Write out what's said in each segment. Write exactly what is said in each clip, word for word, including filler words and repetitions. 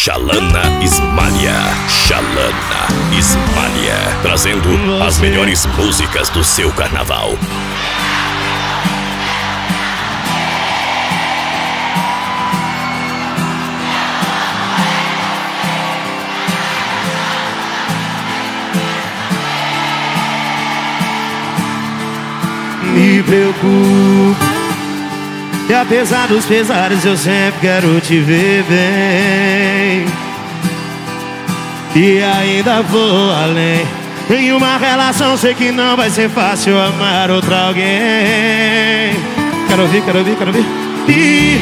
Xalana Ismalia. Xalana Ismalia, trazendo as melhores músicas do seu carnaval. Me preocupo, e apesar dos pesares eu sempre quero te ver bem. E ainda vou além. Em uma relação sei que não vai ser fácil amar outra alguém. Quero ouvir, quero ouvir, quero ouvir. E...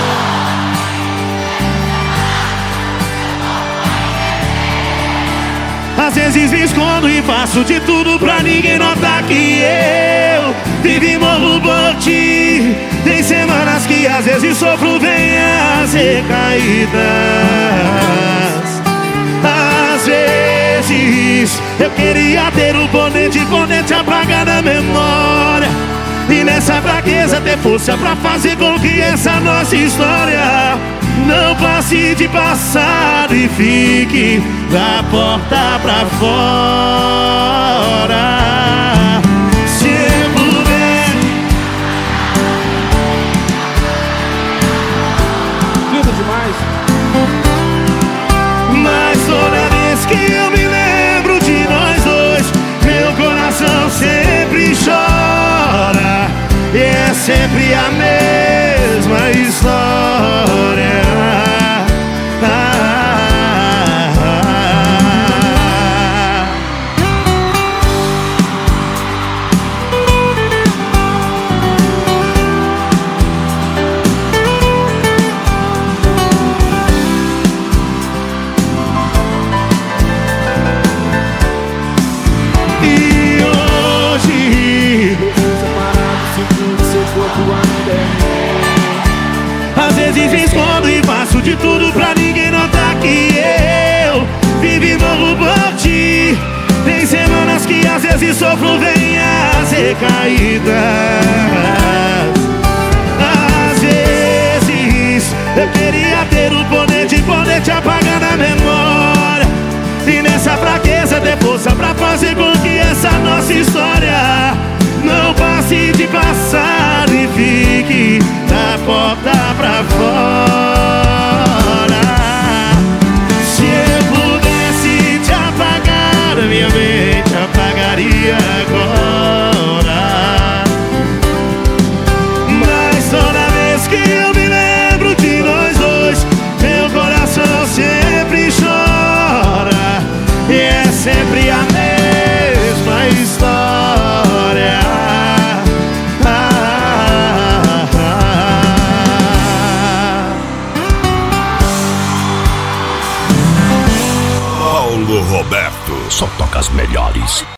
às vezes me escondo e faço de tudo pra ninguém notar que eu vivo e morro por ti. Tem semanas que às vezes sofro, vem as recaídas. Às vezes eu queria ter o poder de poder te apagar da memória, e nessa fraqueza ter força pra fazer com que essa nossa história não passe de passado e fique da porta pra fora. Se eu puder. Lindo demais. Mas toda vez que eu me lembro de nós dois, meu coração sempre chora. E é sempre a mesma história. Às vezes me escondo e faço de tudo pra ninguém notar que eu vivo e morro por ti. Tem semanas que às vezes sofro, vem as recaídas. Às vezes eu queria ter o poder de poder te apagar da memória, e nessa fraqueza ter força pra fazer com que essa nossa história não passe de passado e fique da porta pra fora. Se eu pudesse te apagar, minha mente apagaria agora. Mas toda vez que eu me lembro de nós dois, meu coração sempre chora. E é sempre a mesma história. Paulo Roberto, só toca as melhores.